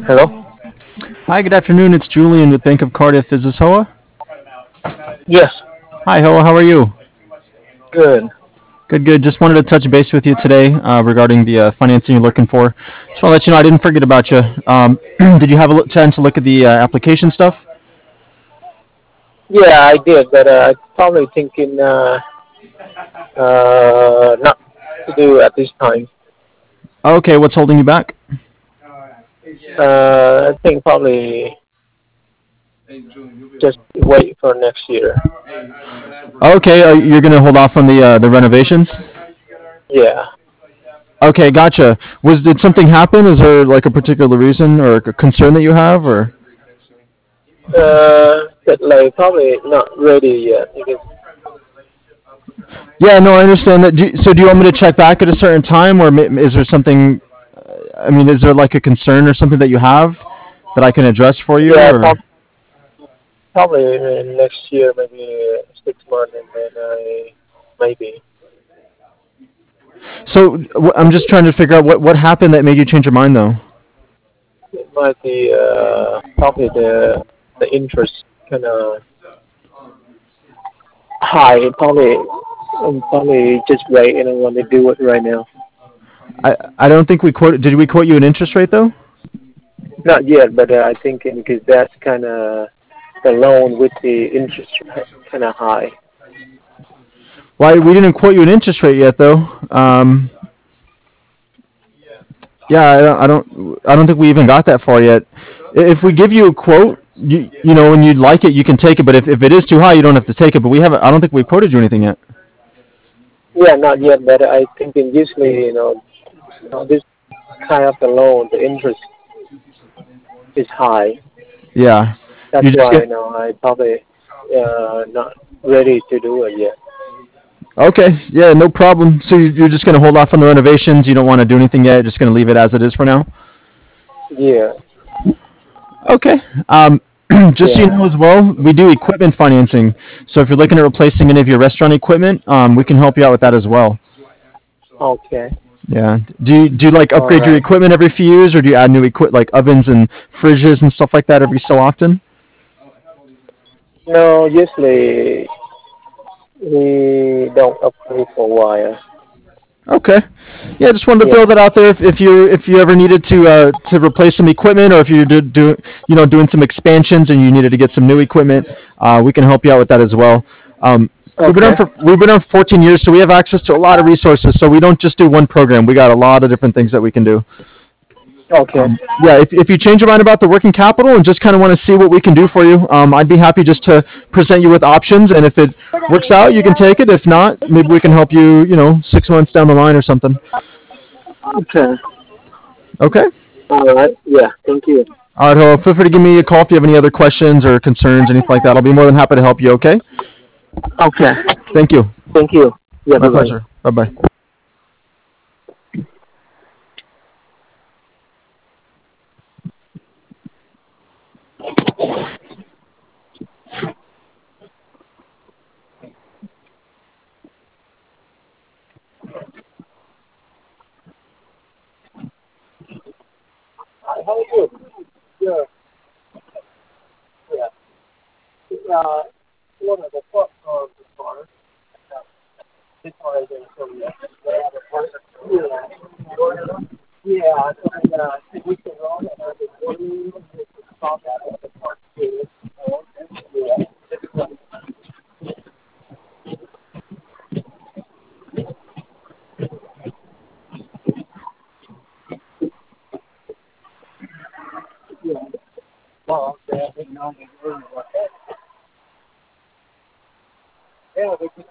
Hello? Hi, good afternoon. It's Julian with Bank of Cardiff. Is this Hoa? Yes, Hi, Hoa. How are you? good. Good, good. Just wanted to touch base with you today regarding the financing you're looking for. Just want to let you know I didn't forget about you. Did you have a chance to look at the application stuff? Yeah, I did, but I'm probably thinking not to do at this time. Okay, what's holding you back? I think probably just wait for next year. Okay, you're going to hold off on the renovations? Yeah. Okay, gotcha. Did something happen? Is there like a particular reason or a concern that you have, or? But like probably not ready yet because Yeah, no, I understand that. So, do you want me to check back at a certain time, or is there something? I mean, is there like a concern or something that you have that I can address for you, yeah, or? probably next year, maybe 6 months, and then I maybe So, I'm just trying to figure out what happened that made you change your mind, though. it might be probably the interest kind of high. Probably just wait and I want to do it right now. I don't think we quoted. Did we quote you an interest rate though? Not yet, but I think because that's kind of the loan with the interest kind of high. Why we didn't quote you an interest rate yet, though. Yeah, I don't think we even got that far yet. If we give you a quote, you know, when you like it, you can take it. But if it is too high, you don't have to take it. But we haven't. I don't think we quoted you anything yet. Yeah, not yet, but I think usually this kind of the loan, the interest is high. Yeah, That's you just why get. I probably not ready to do it yet. Okay, yeah, no problem. So you're just gonna hold off on the renovations. You don't want to do anything yet. Just gonna leave it as it is for now. Yeah, Okay. Just so you yeah. know as well, we do equipment financing. So if you're looking at replacing any of your restaurant equipment, we can help you out with that as well. Okay, Yeah. Do you like all upgrade your right. equipment every few years, or do you add new equipment like ovens and fridges and stuff like that every so often? No, usually we don't upgrade for a while. Okay. Yeah, just wanted to throw Yeah. that out there. If you ever needed to replace some equipment, or if you doing some expansions and you needed to get some new equipment, we can help you out with that as well. Okay. We've been on for 14 years, so we have access to a lot of resources. So we don't just do one program. We got a lot of different things that we can do. Okay. Yeah, if you change your mind about the working capital and just kind of want to see what we can do for you, I'd be happy just to present you with options. And if it works out, you can take it. If not, maybe we can help you, 6 months down the line or something. Okay. Okay? All right. Yeah. Thank you. All right, Ho, feel free to give me a call if you have any other questions or concerns, anything like that. I'll be more than happy to help you, okay? Okay. Thank you. Thank you. Yeah. My Bye bye. pleasure. Bye bye. Hi, how are you? Yeah. Yeah. Uh, one of the front of the car. This car is in Korea. Yeah. Yeah. So, 2 weeks ago, and I've been waiting to stop at the park too. Yeah. Yeah. Well, they have been on the road. Yeah, they just